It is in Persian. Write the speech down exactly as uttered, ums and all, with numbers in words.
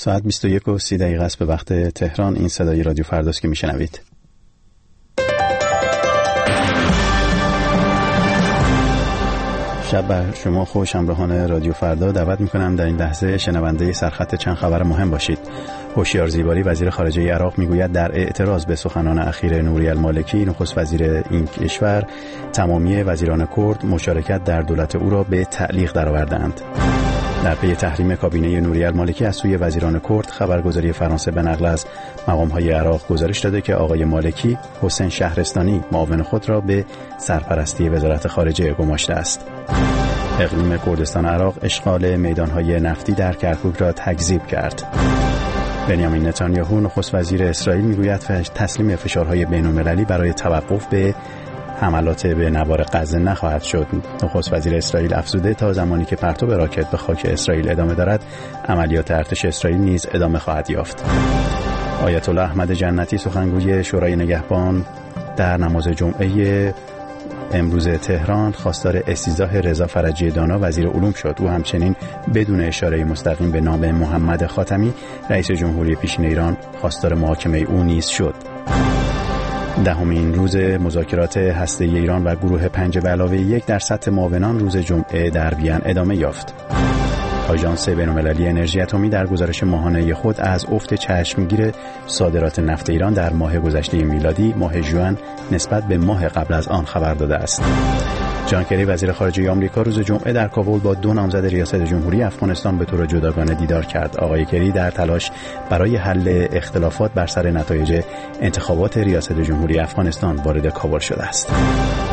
ساعت بیست و یک و سی دقیقه است به وقت تهران. این صدای رادیو فرداست که میشنوید. شب بر شما خوش. همراهان رادیو فردا دعوت میکنم در این لحظه شنونده سرخط چند خبر مهم باشید. هوشیار زیباری وزیر خارجه عراق میگوید در اعتراض به سخنان اخیر نوری المالکی نخست وزیر این کشور تمامی وزیران کرد مشارکت در دولت او را به تعلیق درآوردند. در پی تحریم کابینه نوری المالکی از سوی وزیران کرد، خبرگزاری فرانسه به نقل از مقام‌های عراق گزارش داده که آقای مالکی حسین شهرستانی معاون خود را به سرپرستی وزارت خارجه گماشته است. اقلیم کردستان عراق اشغال میدان‌های نفتی در کرکوک را تکذیب کرد. بنیامین نتانیاهو نخست وزیر اسرائیل میگوید تسلیم فشارهای بین‌المللی برای توقف به حملات به نوار غزه نخواهد شد. نخست وزیر اسرائیل افزوده تا زمانی که پرتاب راکت به خاک اسرائیل ادامه دارد، عملیات ارتش اسرائیل نیز ادامه خواهد یافت. آیت الله احمد جنتی سخنگوی شورای نگهبان در نماز جمعه امروز تهران خواستار استیضاح رضا فرجی دانا وزیر علوم شد. او همچنین بدون اشاره مستقیم به نام محمد خاتمی رئیس جمهوری پیشین ایران خواستار محاکمه او نیز شد. دهمین روز مذاکرات هسته‌ای ایران و گروه پنج به علاوه یک در سطح معاونان روز جمعه در وین ادامه یافت. آژانس بین‌المللی انرژی اتمی در گزارش ماهانه خود از افت چشمگیر صادرات نفت ایران در ماه گذشته میلادی ماه ژوئن نسبت به ماه قبل از آن خبر داده است. جان کری وزیر خارجه آمریکا روز جمعه در کابل با دو نامزد ریاست جمهوری افغانستان به طور جداگانه دیدار کرد. آقای کری در تلاش برای حل اختلافات بر سر نتایج انتخابات ریاست جمهوری افغانستان وارد کابل شده است.